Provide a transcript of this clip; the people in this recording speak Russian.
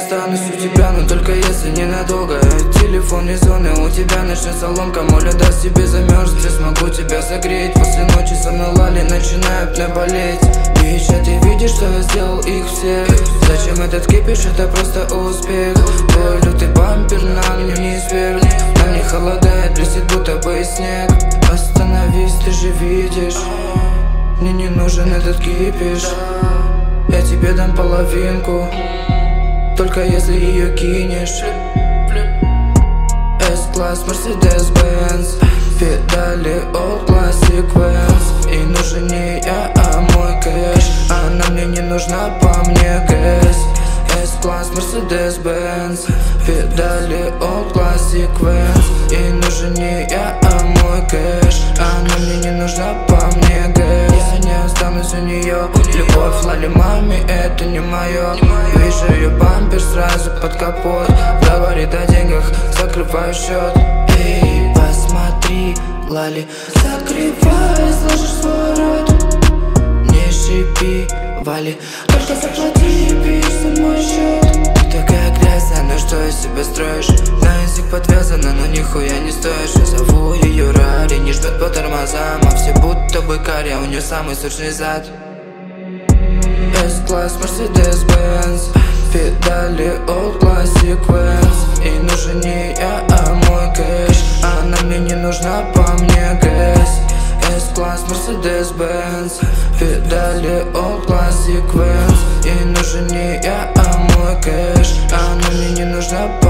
останусь у тебя, но только если ненадолго. Телефон не зоны, у тебя начнется ломка. Моля, даст тебе замерзнуть, я смогу тебя согреть. После ночи со мной лали начинают мне болеть. Бича, ты видишь, что я сделал их всех? Зачем этот кипиш, это просто успех. Твой лютый бампер на мне не сверх. На мне холодает, блестит будто бы снег. Остановись, ты же видишь, мне не нужен этот кипиш. Я тебе дам половинку, только если ее кинешь. S-класс, Mercedes-Benz, педали All Classic Vans. И нужен не я, а мой кэш. Она мне не нужна, по мне гэс. S-класс, Mercedes-Benz, педали All Classic Vans. И нужен не я, а мой кэш. Она мне не нужна, по мне гэс. Я не останусь у нее. Любовь лали маме, это не мое. Вижу ее бампер сразу под капот. Говорит о деньгах, закрываю счет. Эй, посмотри, лали, закрывай, сложишь свой рот. Не шипи, вали, только заплати, пишь за мой счет. Ты такая грязная, ну что из себя строишь? На язык подвязана, но нихуя не стоишь. Я зову ее Рари, не ждет по тормозам. А все будто бы кария, у нее самый сочный зад. S-класс, Mercedes-Benz, педали All Classic Vans. И нужен не я, а мой кэш. Она мне не нужна, по мне гэс. S-класс, Mercedes-Benz, педали All Classic Vans. И нужен не я, а мой кэш. Она мне не нужна,